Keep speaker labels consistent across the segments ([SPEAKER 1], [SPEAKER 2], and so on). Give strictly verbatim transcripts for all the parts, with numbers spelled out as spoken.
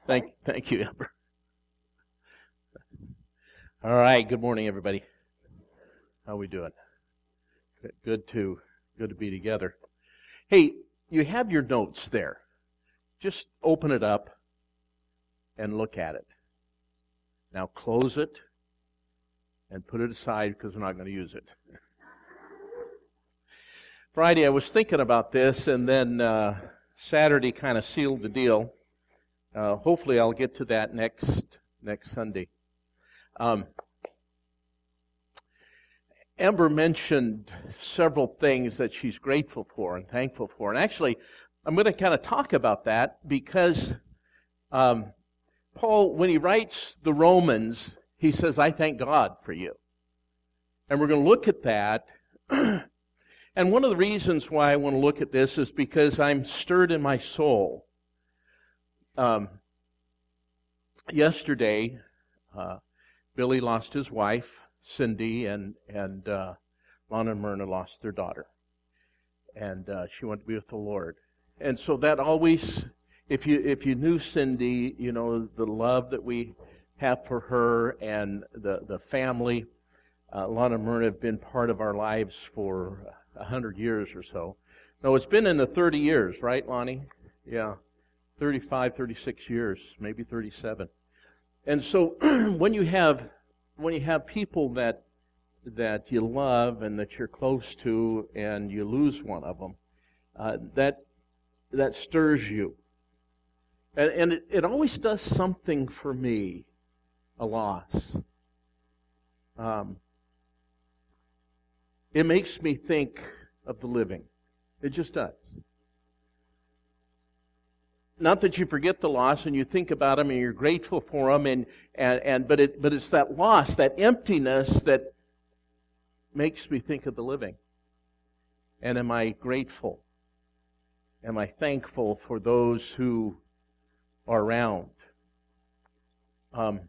[SPEAKER 1] Thank, thank you, Amber. All right. Good morning, everybody. How are we doing? Good, good to good to be together. Hey, you have your notes there. Just open it up and look at it. Now close it and put it aside because we're not going to use it. Friday, I was thinking about this, and then uh, Saturday kind of sealed the deal. Uh, hopefully, I'll get to that next next Sunday. Um, Amber mentioned several things that she's grateful for and thankful for, and actually, I'm going to kind of talk about that because um, Paul, when he writes the Romans, he says, "I thank God for you," and we're going to look at that. And one of the reasons why I want to look at this is because I'm stirred in my soul. Um, yesterday, uh, Billy lost his wife, Cindy, and and uh, Lana and Myrna lost their daughter, and uh, she went to be with the Lord. And so that always, if you if you knew Cindy, you know the love that we have for her and the the family. Uh, Lana and Myrna have been part of our lives for a hundred years or so. No, it's been in the thirty years, right, Lonnie? Yeah. thirty-five, thirty-six years, maybe thirty-seven. And so when you have when you have people that that you love and that you're close to and you lose one of them, uh, that that stirs you. And, and it, it always does something for me, a loss. Um, it makes me think of the living. It just does. Not that you forget the loss and you think about them and you're grateful for them, and, and, and but it but it's that loss, that emptiness that makes me think of the living. And am I grateful? Am I thankful for those who are around? Um,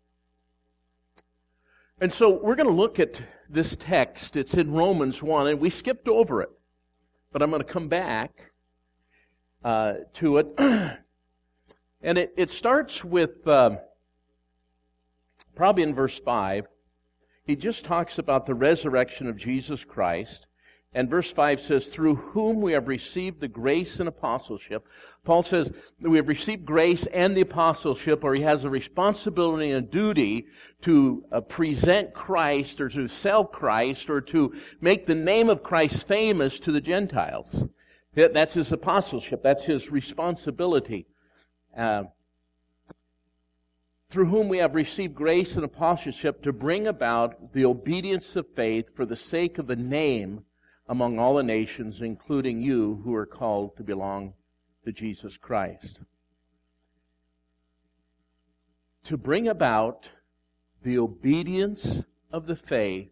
[SPEAKER 1] and so we're going to look at this text. It's in Romans one, and we skipped over it, but I'm going to come back Uh, to it. And it, it starts with, um, probably in verse five, he just talks about the resurrection of Jesus Christ. And verse five says, through whom we have received the grace and apostleship. Paul says that we have received grace and the apostleship, or he has a responsibility and a duty to uh, present Christ or to sell Christ or to make the name of Christ famous to the Gentiles. That's his apostleship. That's his responsibility. Uh, through whom we have received grace and apostleship to bring about the obedience of faith for the sake of the name among all the nations, including you who are called to belong to Jesus Christ. To bring about the obedience of the faith,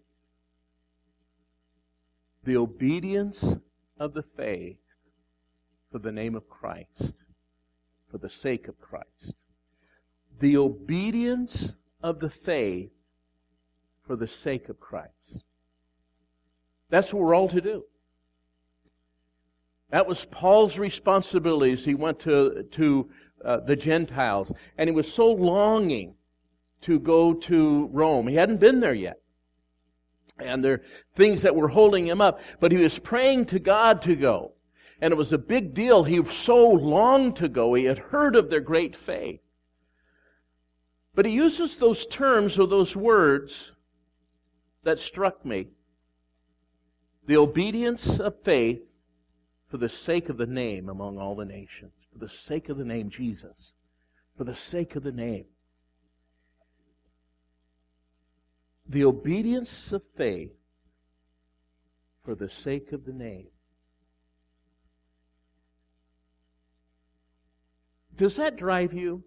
[SPEAKER 1] the obedience of the faith, for the name of Christ, for the sake of Christ. The obedience of the faith for the sake of Christ. That's what we're all to do. That was Paul's responsibility as he went to, to uh, the Gentiles. And he was so longing to go to Rome. He hadn't been there yet. And there are things that were holding him up. But he was praying to God to go. And it was a big deal. He so longed to go. He had heard of their great faith. But he uses those terms or those words that struck me. The obedience of faith for the sake of the name among all the nations. For the sake of the name Jesus. For the sake of the name. The obedience of faith for the sake of the name. Does that drive you?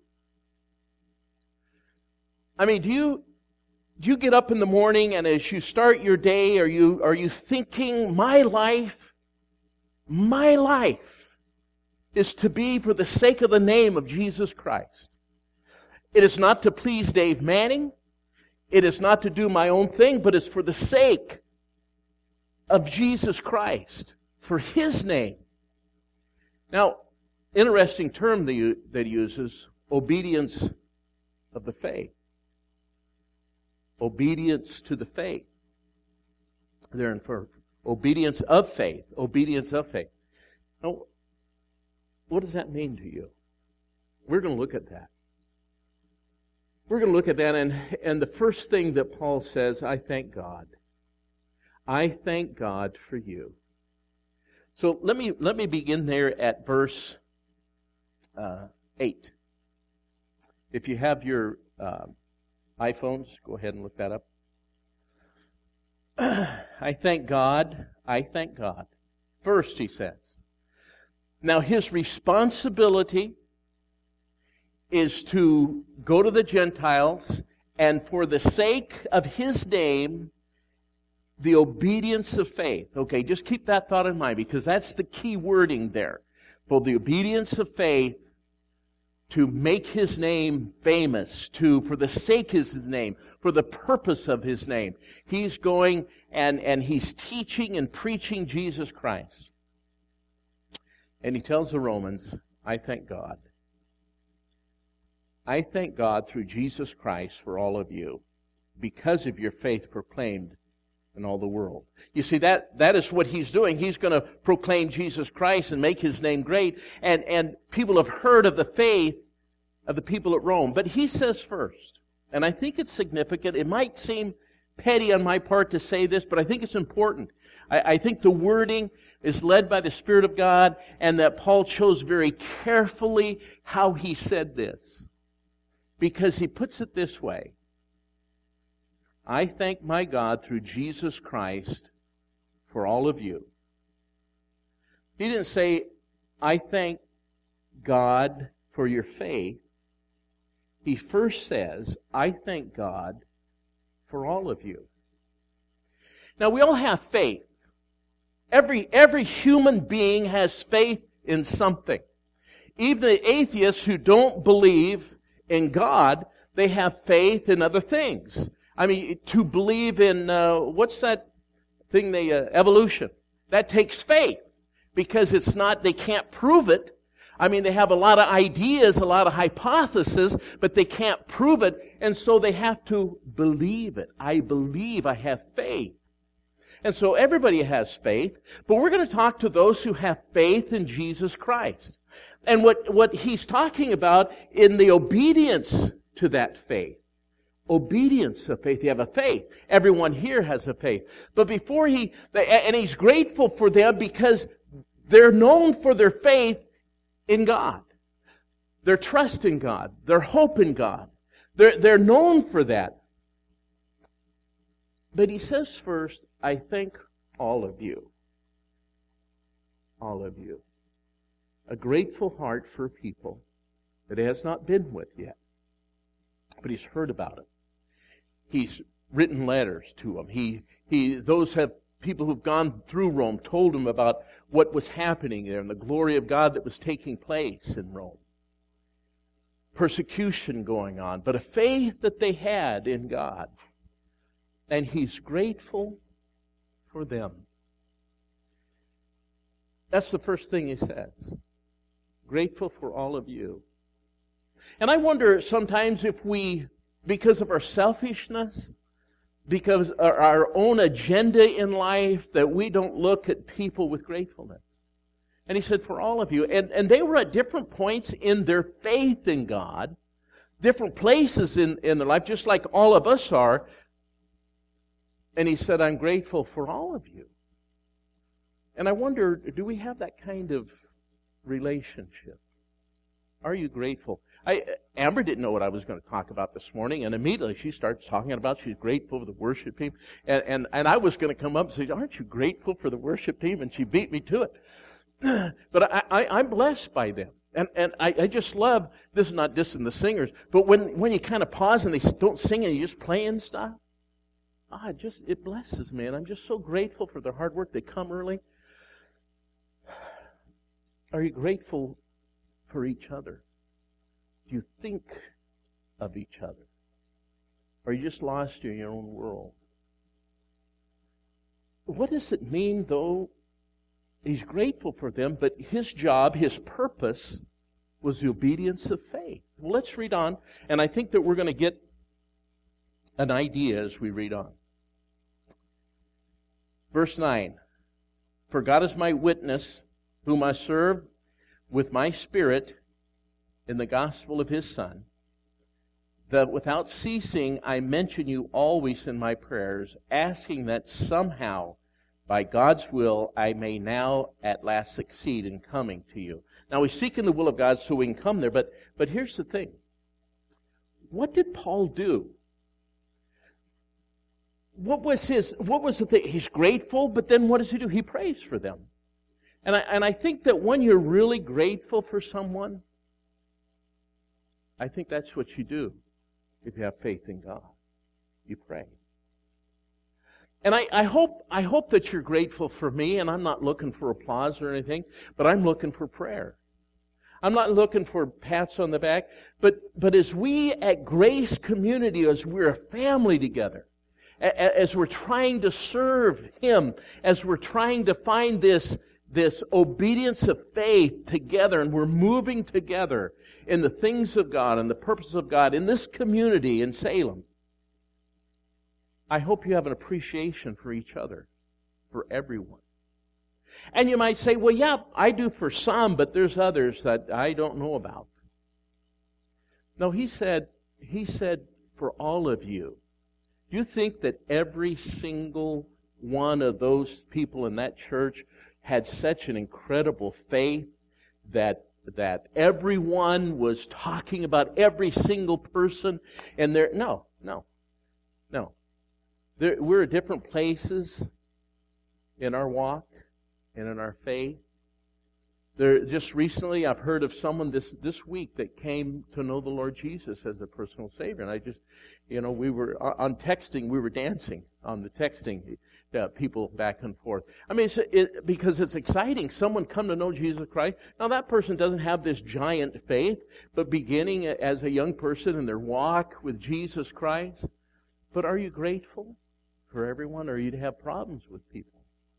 [SPEAKER 1] I mean, do you do you get up in the morning and as you start your day, are you are you thinking, my life, my life is to be for the sake of the name of Jesus Christ. It is not to please Dave Manning. It is not to do my own thing, but it's for the sake of Jesus Christ, for His name. Now, interesting term that he uses, obedience of the faith. Obedience to the faith. They're in for obedience of faith. Obedience of faith. Now, what does that mean to you? We're going to look at that. We're going to look at that, and, and the first thing that Paul says, I thank God. I thank God for you. So let me let me begin there at verse uh, eight. If you have your uh, iPhones, go ahead and look that up. I thank God. I thank God. First, he says. Now, his responsibility is to go to the Gentiles, and for the sake of his name, the obedience of faith. Okay, just keep that thought in mind, because that's the key wording there. For the obedience of faith, to make his name famous, to for the sake of his name, for the purpose of his name. He's going and, and he's teaching and preaching Jesus Christ. And he tells the Romans, I thank God. I thank God through Jesus Christ for all of you, because of your faith proclaimed in all the world. You see, that, that is what he's doing. He's going to proclaim Jesus Christ and make his name great. And, and people have heard of the faith of the people at Rome. But he says first, and I think it's significant. It might seem petty on my part to say this, but I think it's important. I, I think the wording is led by the Spirit of God, and that Paul chose very carefully how he said this. Because he puts it this way. I thank my God through Jesus Christ for all of you. He didn't say, I thank God for your faith. He first says, I thank God for all of you. Now, we all have faith. Every, every human being has faith in something. Even the atheists who don't believe in God, they have faith in other things. I mean, to believe in, uh, what's that thing, they, uh, evolution? That takes faith, because it's not, they can't prove it. I mean, they have a lot of ideas, a lot of hypotheses, but they can't prove it, and so they have to believe it. I believe, I have faith. And so everybody has faith, but we're going to talk to those who have faith in Jesus Christ. And what, what he's talking about in the obedience to that faith. Obedience of faith. You have a faith. Everyone here has a faith. But before he, and he's grateful for them because they're known for their faith in God. Their trust in God. Their hope in God. They're, they're known for that. But he says first, I thank all of you. All of you. A grateful heart for people that he has not been with yet. But he's heard about it. He's written letters to them. He, he, those have people who've gone through Rome told him about what was happening there and the glory of God that was taking place in Rome. Persecution going on, but a faith that they had in God. And he's grateful for them. That's the first thing he says. Grateful for all of you. And I wonder sometimes if we, because of our selfishness, because of our own agenda in life, that we don't look at people with gratefulness. And he said, for all of you. And, and they were at different points in their faith in God, different places in, in their life, just like all of us are. And he said, I'm grateful for all of you. And I wonder, do we have that kind of relationship? Are you grateful? I, Amber didn't know what I was going to talk about this morning, and immediately she starts talking about she's grateful for the worship team. And, and, and I was going to come up and say, aren't you grateful for the worship team? And she beat me to it. But I, I, I'm blessed by them. And, and I, I just love, this is not dissing the singers, but when, when you kind of pause and they don't sing and you just playing stuff, ah, it just, it blesses me. And I'm just so grateful for their hard work. They come early. Are you grateful for each other? Do you think of each other? Or are you just lost in your own world? What does it mean, though? He's grateful for them, but his job, his purpose, was the obedience of faith. Well, let's read on, and I think that we're going to get an idea as we read on. Verse nine, for God is my witness, whom I serve with my spirit in the gospel of his Son, that without ceasing I mention you always in my prayers, asking that somehow, by God's will, I may now at last succeed in coming to you. Now we seek in the will of God so we can come there, but, but here's the thing. What did Paul do? What was his, what was the thing? He's grateful, but then what does he do? He prays for them. And I, and I think that when you're really grateful for someone, I think that's what you do if you have faith in God. You pray. And I, I hope I hope that you're grateful for me, and I'm not looking for applause or anything, but I'm looking for prayer. I'm not looking for pats on the back, but, but as we at Grace Community, as we're a family together, as we're trying to serve Him, as we're trying to find this, this obedience of faith together, and we're moving together in the things of God and the purposes of God in this community in Salem, I hope you have an appreciation for each other, for everyone. And you might say, well, yeah, I do for some, but there's others that I don't know about. No, he said, he said for all of you. Do you think that every single one of those people in that church had such an incredible faith that that everyone was talking about every single person? And there, no, no, no. There, we're at different places in our walk and in our faith. There, just recently, I've heard of someone this, this week that came to know the Lord Jesus as a personal Savior. And I just, you know, we were on texting, we were dancing on the texting, uh, people back and forth. I mean, it's, it, because it's exciting. Someone come to know Jesus Christ. Now, that person doesn't have this giant faith, but beginning as a young person in their walk with Jesus Christ. But are you grateful for everyone, or are you to have problems with people?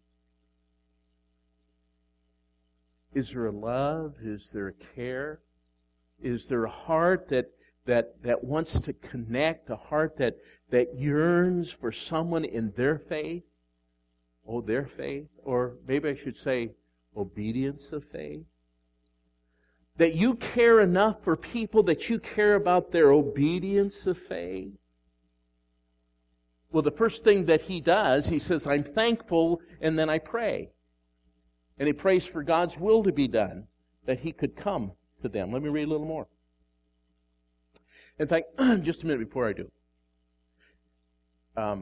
[SPEAKER 1] Is there a love? Is there a care? Is there a heart that that that wants to connect, a heart that that yearns for someone in their faith? Oh, their faith? Or maybe I should say obedience of faith? That you care enough for people that you care about their obedience of faith? Well, the first thing that he does, he says, I'm thankful, and then I pray. And he prays for God's will to be done, that he could come to them. Let me read a little more. In fact, just a minute before I do. Um,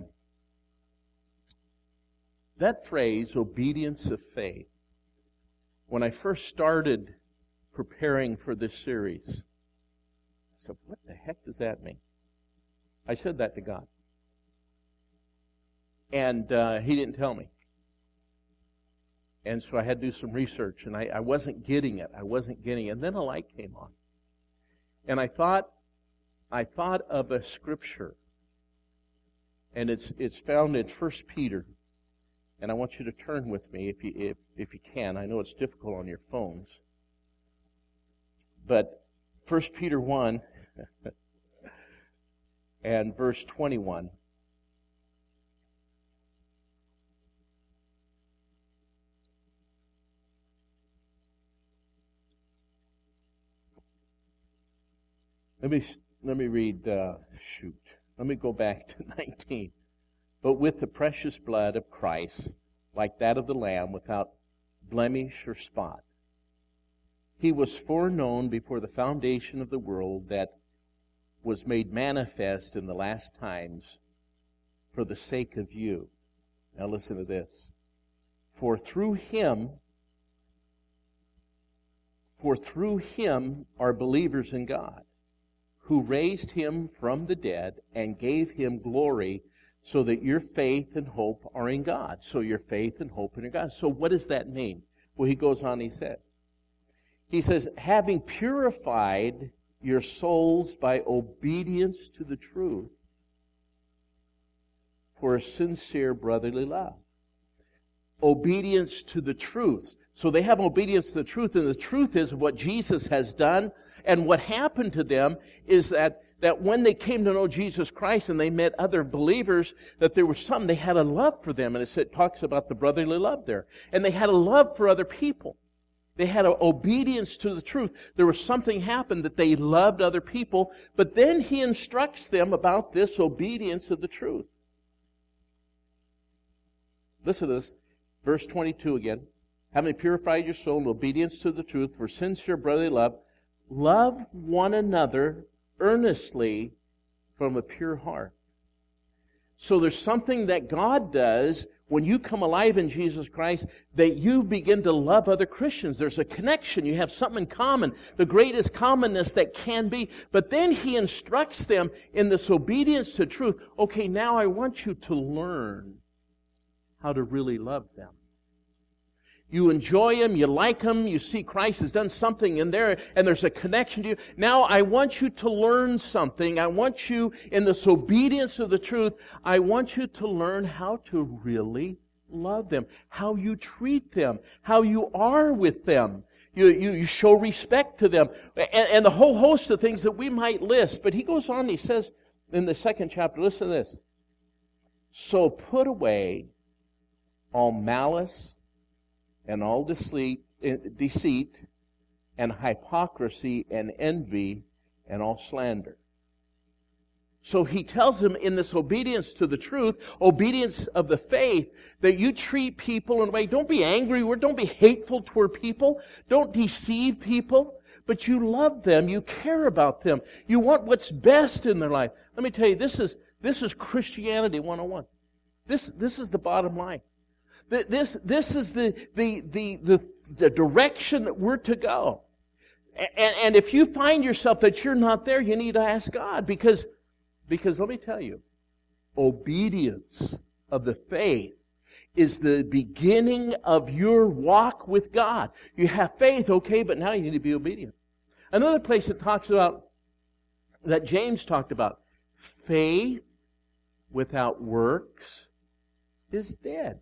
[SPEAKER 1] that phrase, obedience of faith, when I first started preparing for this series, I said, what the heck does that mean? I said that to God. And uh, he didn't tell me. And so I had to do some research, and I, I wasn't getting it. I wasn't getting it. And then a light came on. And I thought, I thought of a scripture. And it's it's found in First Peter. And I want you to turn with me if you if, if you can. I know it's difficult on your phones. But First Peter one and verse twenty-one. Let me let me read, uh, shoot, let me go back to nineteen. But with the precious blood of Christ, like that of the Lamb, without blemish or spot, he was foreknown before the foundation of the world, that was made manifest in the last times for the sake of you. Now listen to this. For through him, for through him are believers in God, who raised him from the dead and gave him glory, so that your faith and hope are in God. So your faith and hope are in God. So what does that mean? Well, he goes on, he says, he says, having purified your souls by obedience to the truth for a sincere brotherly love. Obedience to the truth. So they have obedience to the truth, and the truth is what Jesus has done. And what happened to them is that, that when they came to know Jesus Christ and they met other believers, that there was some, they had a love for them. And it, said, it talks about the brotherly love there. And they had a love for other people. They had an obedience to the truth. There was something happened that they loved other people. But then he instructs them about this obedience of the truth. Listen to this. Verse twenty-two again. Having purified your soul in obedience to the truth for sincere brotherly love, love one another earnestly from a pure heart. So there's something that God does when you come alive in Jesus Christ, that you begin to love other Christians. There's a connection. You have something in common, the greatest commonness that can be. But then he instructs them in this obedience to truth. Okay, now I want you to learn how to really love them. You enjoy them, you like them, you see Christ has done something in there, and there's a connection to you. Now I want you to learn something. I want you, in this obedience of the truth, I want you to learn how to really love them, how you treat them, how you are with them. You, you, you show respect to them, and, and the whole host of things that we might list. But he goes on, he says in the second chapter, listen to this. So put away all malice, and all deceit, deceit, and hypocrisy, and envy, and all slander. So he tells them in this obedience to the truth, obedience of the faith, that you treat people in a way, don't be angry, or don't be hateful toward people, don't deceive people, but you love them, you care about them, you want what's best in their life. Let me tell you, this is this is Christianity one oh one. This, this is the bottom line. This, this is the, the, the, the, the direction that we're to go. And, and if you find yourself that you're not there, you need to ask God. Because, because let me tell you, obedience of the faith is the beginning of your walk with God. You have faith, okay, but now you need to be obedient. Another place that talks about, that James talked about, faith without works is dead.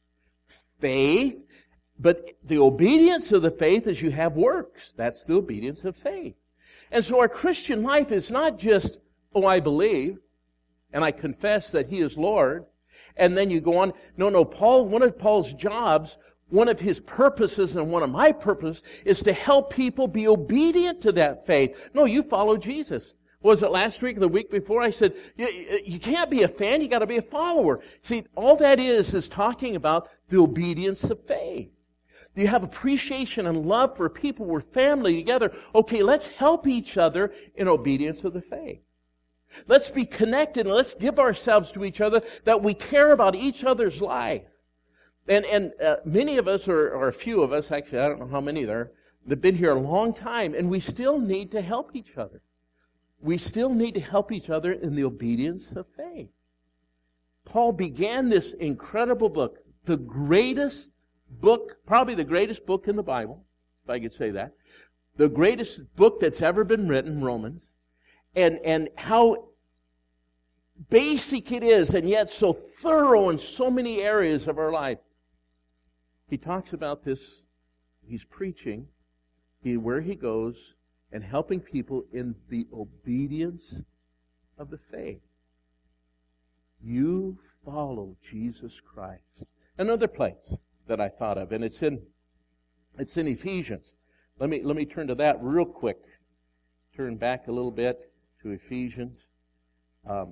[SPEAKER 1] Faith, but the obedience of the faith is you have works. That's the obedience of faith. And so our Christian life is not just, oh, I believe, and I confess that He is Lord, and then you go on. No, no, Paul, one of Paul's jobs, one of his purposes and one of my purposes is to help people be obedient to that faith. No, you follow Jesus. Was it last week or the week before? I said, you, you can't be a fan, you got to be a follower. See, all that is, is talking about the obedience of faith. You have appreciation and love for people. We're family together. Okay, let's help each other in obedience of the faith. Let's be connected and let's give ourselves to each other, that we care about each other's life. And, and uh, many of us, or, or a few of us, actually, I don't know how many there are, they've been here a long time, and we still need to help each other. We still need to help each other in the obedience of faith. Paul began this incredible book, the greatest book, probably the greatest book in the Bible, if I could say that, the greatest book that's ever been written, Romans, and, and how basic it is, and yet so thorough in so many areas of our life. He talks about this, he's preaching, he, where he goes, and helping people in the obedience of the faith. You follow Jesus Christ. Another place that I thought of, and it's in it's in Ephesians. Let me let me turn to that real quick. Turn back a little bit to Ephesians. Um,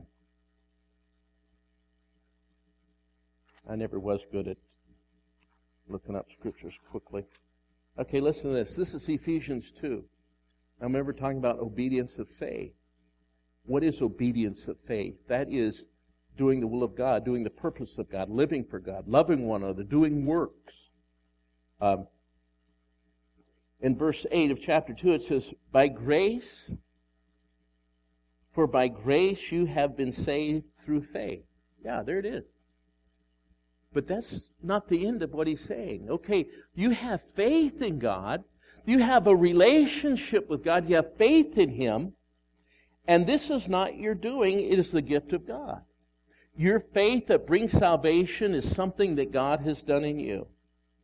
[SPEAKER 1] I never was good at looking up scriptures quickly. Okay, listen to this. This is Ephesians two. I remember talking about obedience of faith. What is obedience of faith? That is doing the will of God, doing the purpose of God, living for God, loving one another, doing works. Um, in verse eight of chapter two, it says, by grace, for by grace you have been saved through faith. Yeah, there it is. But that's not the end of what he's saying. Okay, you have faith in God. You have a relationship with God. You have faith in Him. And this is not your doing. It is the gift of God. Your faith that brings salvation is something that God has done in you.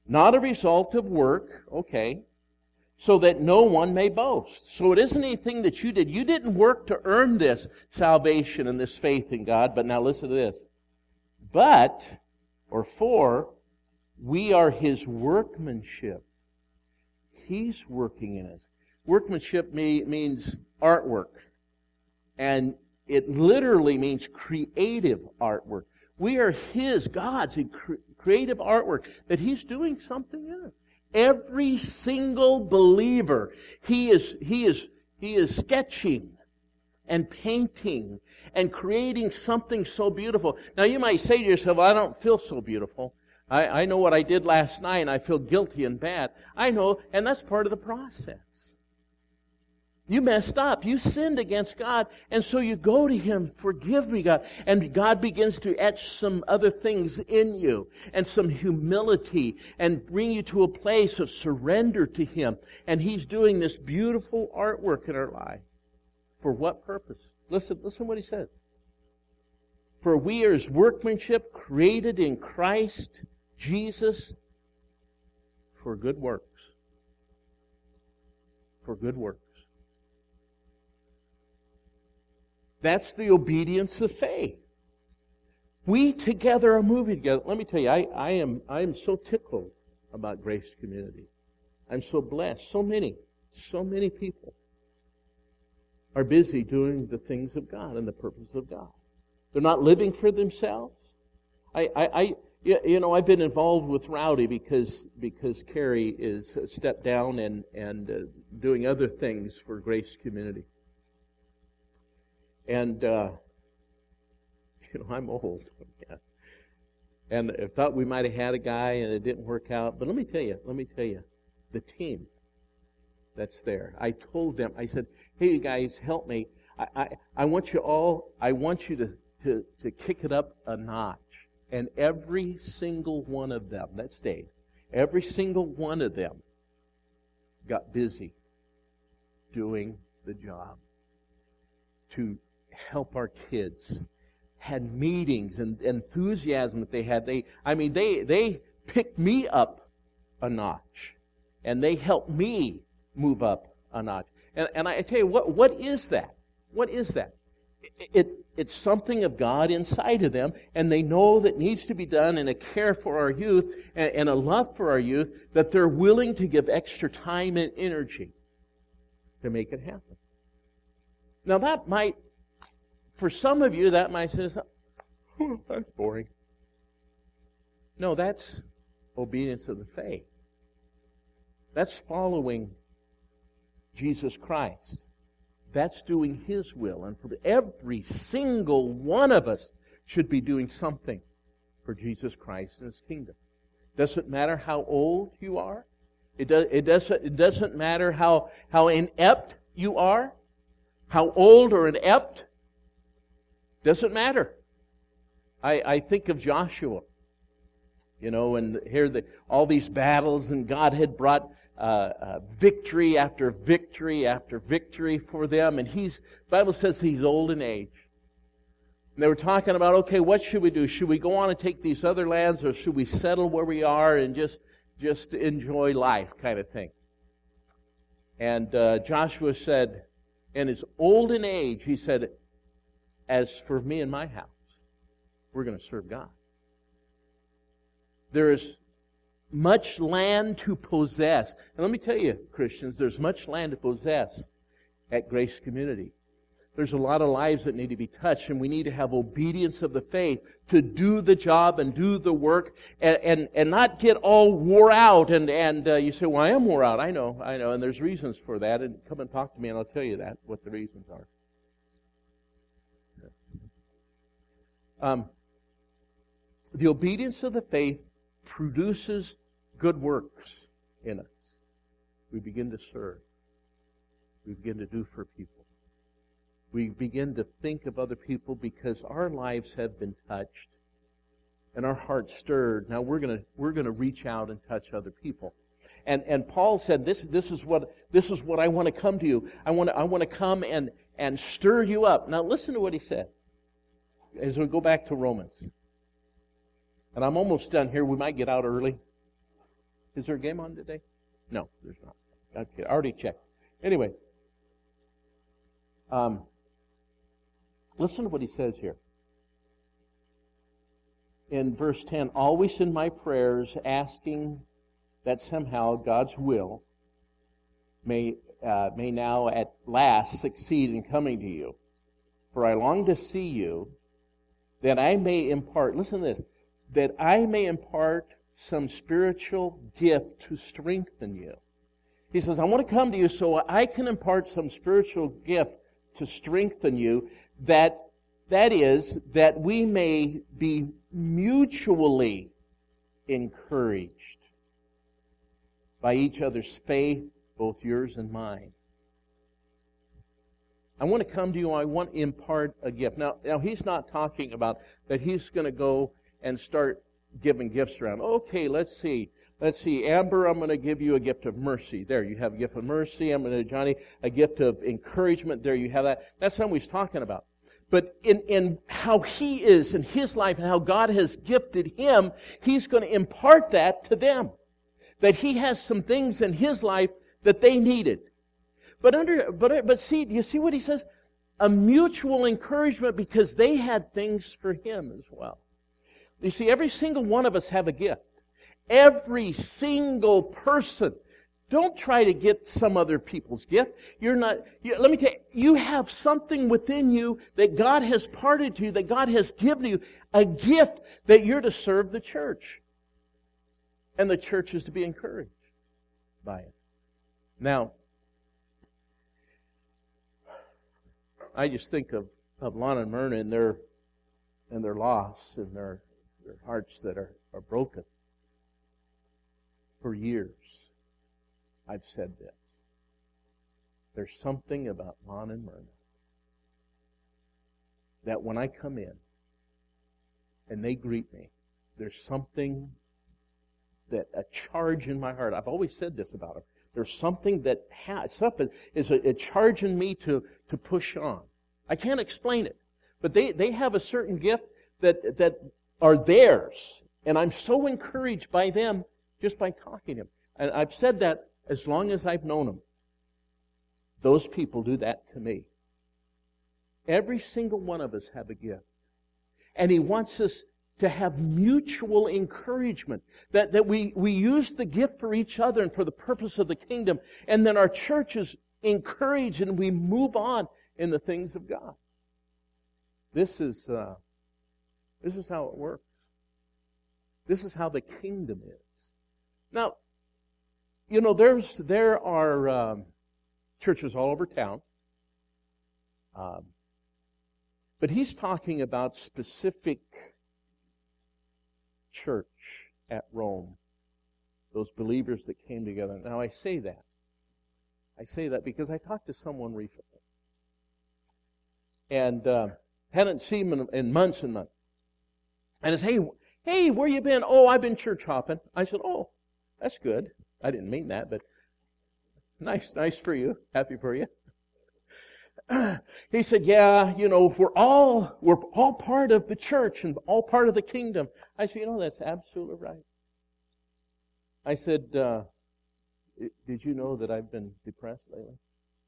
[SPEAKER 1] not a result of work, okay, so that no one may boast. So it isn't anything that you did. You didn't work to earn this salvation and this faith in God. But now listen to this. But, or for, we are His workmanship. He's working in us. Workmanship me, means artwork. And it literally means creative artwork. We are His, God's creative artwork, that He's doing something in us. Every single believer, he is, he is, he is sketching and painting and creating something so beautiful. Now you might say to yourself, I don't feel so beautiful. I, I know what I did last night and I feel guilty and bad. I know, and that's part of the process. You messed up. You sinned against God. And so you go to Him, forgive me, God. And God begins to etch some other things in you and some humility and bring you to a place of surrender to Him. And He's doing this beautiful artwork in our life. For what purpose? Listen, listen what He said. For we are His workmanship, created in Christ Jesus for good works. For good works. That's the obedience of faith. We together are moving together. Let me tell you, I, I am I am so tickled about Grace Community. I'm so blessed. So many, so many people are busy doing the things of God and the purpose of God. They're not living for themselves. I, I, I you know, I've been involved with Rowdy because because Carrie is stepped down and and uh, doing other things for Grace Community. And, uh, you know, I'm old. Yeah. And I thought we might have had a guy and it didn't work out. But let me tell you, let me tell you, the team that's there. I told them, I said, hey, you guys, help me. I, I, I want you all, I want you to, to, to kick it up a notch. And every single one of them that stayed, every single one of them got busy doing the job to help our kids, had meetings and enthusiasm that they had. They, I mean, they they picked me up a notch, and they helped me move up a notch. And, and I tell you, what what is that? What is that? It, it it's something of God inside of them, and they know that needs to be done, and a care for our youth and, and a love for our youth, that they're willing to give extra time and energy to make it happen. Now that might, for some of you, that might say, oh, that's boring. No, that's obedience of the faith. That's following Jesus Christ. That's doing His will. And every single one of us should be doing something for Jesus Christ and His kingdom. Doesn't matter how old you are. It, does, it, doesn't, it doesn't matter how, how inept you are. How old or inept, doesn't matter. I, I think of Joshua, you know, and here the, all these battles, and God had brought uh, uh, victory after victory after victory for them, and he's, the Bible says he's old in age. And they were talking about, okay, what should we do? Should we go on and take these other lands, or should we settle where we are and just, just enjoy life kind of thing? And uh, Joshua said, and is old in age, he said, as for me and my house, we're going to serve God. There is much land to possess. And let me tell you, Christians, there's much land to possess at Grace Community. There's a lot of lives that need to be touched, and we need to have obedience of the faith to do the job and do the work and, and, and not get all wore out. And, and uh, you say, well, I am wore out. I know, I know, and there's reasons for that. And come and talk to me, and I'll tell you that, what the reasons are. Um, the obedience of the faith produces good works in us. We begin to serve. We begin to do for people. We begin to think of other people because our lives have been touched and our hearts stirred. Now we're gonna we're gonna reach out and touch other people. And and Paul said, This this is what this is what I want to come to you. I want to I want to come and, and stir you up. Now listen to what he said. As we go back to Romans. And I'm almost done here. We might get out early. Is there a game on today? No, there's not. Okay, I already checked. Anyway, um, listen to what he says here. In verse ten, always in my prayers asking that somehow God's will may uh, may now at last succeed in coming to you. For I long to see you, that I may impart, listen to this, that I may impart some spiritual gift to strengthen you. He says, I want to come to you so I can impart some spiritual gift to strengthen you, that that is, that we may be mutually encouraged by each other's faith, both yours and mine. I want to come to you, I want to impart a gift. Now, now he's not talking about that he's going to go and start giving gifts around. Okay, let's see. Let's see. Amber, I'm going to give you a gift of mercy. There, you have a gift of mercy. I'm going to, Johnny, a gift of encouragement. There, you have that. That's not what he's talking about. But in, in how he is in his life and how God has gifted him, he's going to impart that to them. That he has some things in his life that they needed. But under, but, but see, do you see what he says? A mutual encouragement because they had things for him as well. You see, every single one of us have a gift. Every single person. Don't try to get some other people's gift. You're not, you, let me tell you, you have something within you that God has parted to you, that God has given you, a gift that you're to serve the church. And the church is to be encouraged by it. Now, I just think of, of Lon and Myrna and their, and their loss and their, their hearts that are, are broken. For years, I've said this. There's something about Lon and Myrna that when I come in and they greet me, there's something that, a charge in my heart. I've always said this about them. There's something that has, something is a, a charge in me to, to push on. I can't explain it. But they, they have a certain gift that, that are theirs. And I'm so encouraged by them just by talking to them. And I've said that as long as I've known them. Those people do that to me. Every single one of us have a gift. And He wants us to have mutual encouragement. That, that we, we use the gift for each other and for the purpose of the kingdom. And then our church is encouraged and we move on in the things of God. This is, uh, this is how it works. This is how the kingdom is. Now, you know, there's there are um, churches all over town. Um, but he's talking about specific church at Rome. Those believers that came together. Now, I say that. I say that because I talked to someone recently. And uh, hadn't seen him in, in months and months. And I said, hey, hey, where you been? Oh, I've been church hopping. I said, oh, that's good. I didn't mean that, but nice, nice for you. Happy for you. He said, yeah, you know, we're all, we're all part of the church and all part of the kingdom. I said, you know, that's absolutely right. I said, uh, did you know that I've been depressed lately?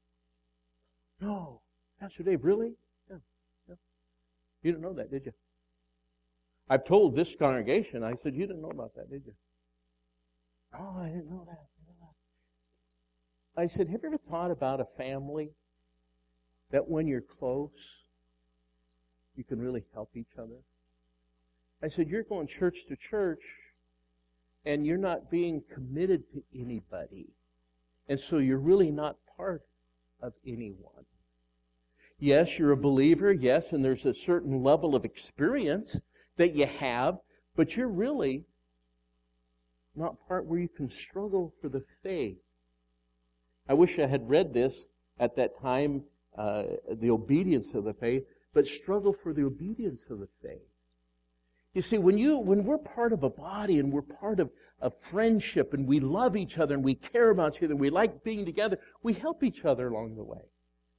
[SPEAKER 1] No. Pastor Dave, really? Yeah, yeah. You didn't know that, did you? I've told this congregation, I said, you didn't know about that, did you? Oh, I didn't know that. I, didn't know that. I said, have you ever thought about a family that when you're close, you can really help each other? I said, you're going church to church, and you're not being committed to anybody. And so you're really not part of anyone. Yes, you're a believer, yes, and there's a certain level of experience that you have, but you're really not part where you can struggle for the faith. I wish I had read this at that time, uh, the obedience of the faith, but struggle for the obedience of the faith. You see, when you when we're part of a body and we're part of a friendship and we love each other and we care about each other and we like being together, we help each other along the way.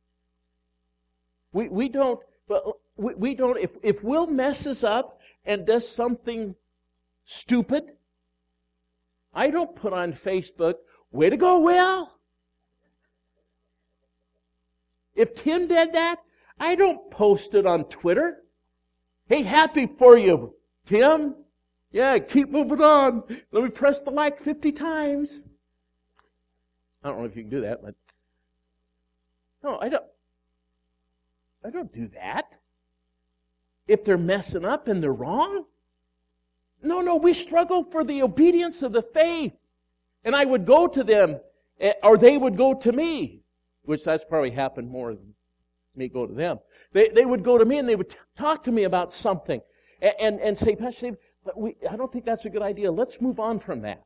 [SPEAKER 1] We we don't, but we, we don't. If if Will messes up and does something stupid, I don't put on Facebook, way to go, Will. If Tim did that, I don't post it on Twitter. Hey, happy for you, Tim. Yeah, keep moving on. Let me press the like fifty times. I don't know if you can do that, but no, I don't. I don't do that. If they're messing up and they're wrong, no, no, we struggle for the obedience of the faith. And I would go to them, or they would go to me, which that's probably happened more than me go to them. They they would go to me and they would t- talk to me about something and, and, and say, Pastor Dave, we, I don't think that's a good idea. Let's move on from that.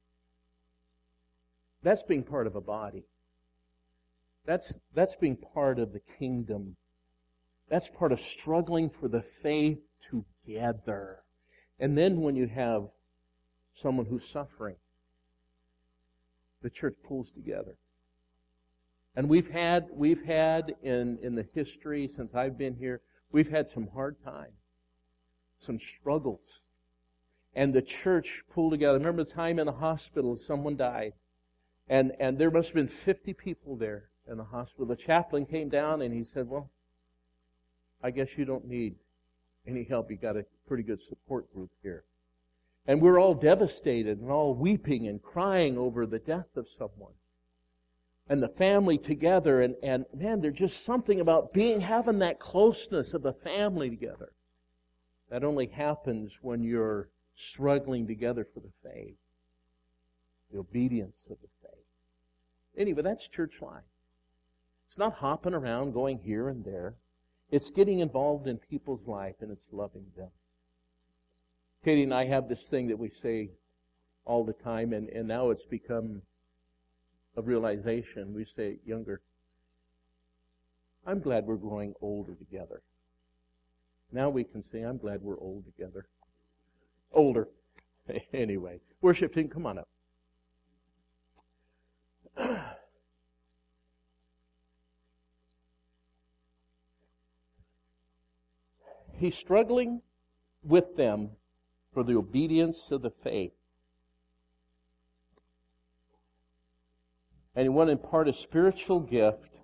[SPEAKER 1] That's being part of a body. That's, that's being part of the kingdom. That's part of struggling for the faith together. And then when you have someone who's suffering, the church pulls together. And we've had, we've had in, in the history since I've been here, we've had some hard times, some struggles. And the church pulled together. I remember the time in the hospital, someone died. And, and there must have been fifty people there in the hospital. The chaplain came down and he said, well, I guess you don't need any help. You got a pretty good support group here. And we're all devastated and all weeping and crying over the death of someone. And the family together, and, and man, there's just something about being, having that closeness of the family together. That only happens when you're struggling together for the faith. The obedience of the faith. Anyway, that's church life. It's not hopping around, going here and there. It's getting involved in people's life, and it's loving them. Katie and I have this thing that we say all the time, and, and now it's become a realization. We say younger, I'm glad we're growing older together. Now we can say, I'm glad we're old together. Older. Anyway, worship team, come on up. He's struggling with them for the obedience of the faith. And he wanted to impart a spiritual gift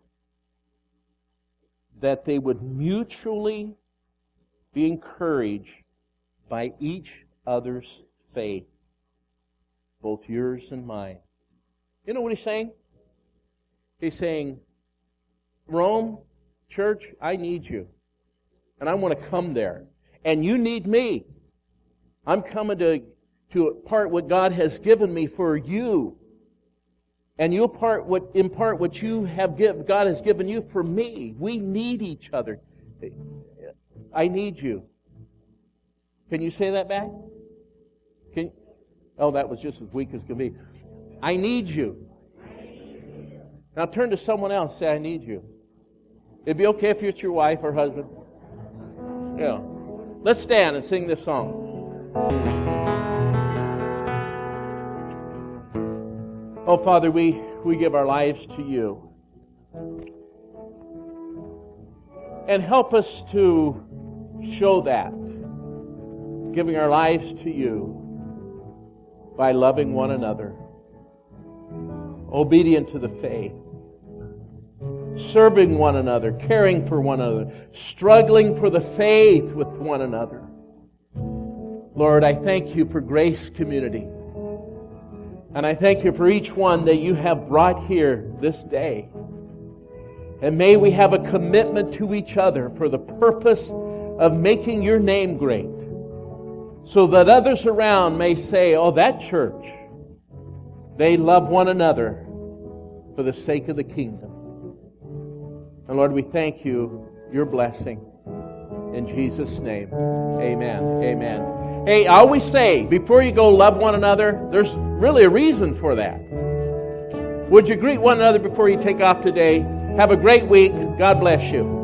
[SPEAKER 1] that they would mutually be encouraged by each other's faith, both yours and mine. You know what he's saying? He's saying, Rome, church, I need you. And I want to come there. And you need me. I'm coming to, to impart what God has given me for you. And you'll part what, impart what you have give, God has given you for me. We need each other. I need you. Can you say that back? Can, oh, that was just as weak as can be. I need you. Now turn to someone else and say, I need you. It'd be okay if it's your wife or husband. Yeah. Let's stand and sing this song. Oh, Father, we, we give our lives to you. And help us to show that, giving our lives to you by loving one another, obedient to the faith, serving one another, caring for one another, struggling for the faith with one another. Lord, I thank you for Grace Community. And I thank you for each one that you have brought here this day. And may we have a commitment to each other for the purpose of making your name great, so that others around may say, oh, that church, they love one another for the sake of the kingdom. And Lord, we thank you, your blessing. In Jesus' name, amen. Amen. Hey, I always say, before you go love one another, there's really a reason for that. Would you greet one another before you take off today? Have a great week. God bless you.